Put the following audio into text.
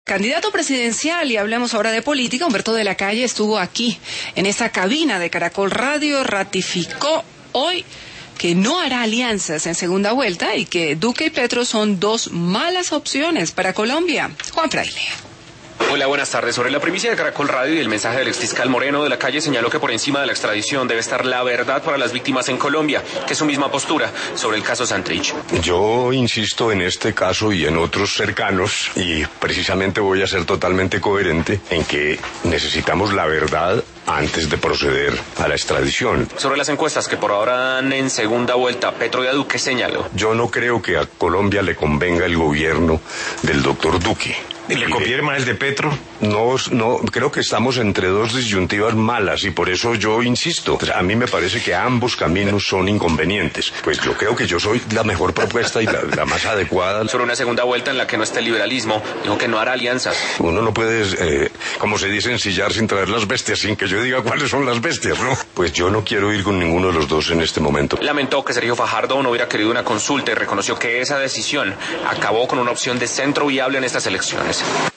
candidato presidencial, y hablemos ahora de política, Humberto de la Calle estuvo aquí, en esa cabina de Caracol Radio, ratificó hoy que no hará alianzas en segunda vuelta y que Duque y Petro son dos malas opciones para Colombia. Juan Fraile. Hola, buenas tardes. Sobre la primicia de Caracol Radio y el mensaje del exfiscal Moreno de la Calle, señaló que por encima de la extradición debe estar la verdad para las víctimas en Colombia, que es su misma postura sobre el caso Santrich. Yo insisto en este caso y en otros cercanos, y precisamente voy a ser totalmente coherente en que necesitamos la verdad antes de proceder a la extradición. Sobre las encuestas que por ahora dan en segunda vuelta, Petro y a Duque, señaló: yo no creo que a Colombia le convenga el gobierno del doctor Duque. ¿Y le conviene más el de Petro? No, creo que estamos entre dos disyuntivas malas y por eso yo insisto. A mí me parece que ambos caminos son inconvenientes. Pues yo creo que yo soy la mejor propuesta y la más adecuada. Sobre una segunda vuelta en la que no esté el liberalismo, dijo que no hará alianzas. Uno no puede, como se dice, ensillar sin traer las bestias, sin que yo diga cuáles son las bestias, ¿no? Pues yo no quiero ir con ninguno de los dos en este momento. Lamentó que Sergio Fajardo no hubiera querido una consulta y reconoció que esa decisión acabó con una opción de centro viable en estas elecciones.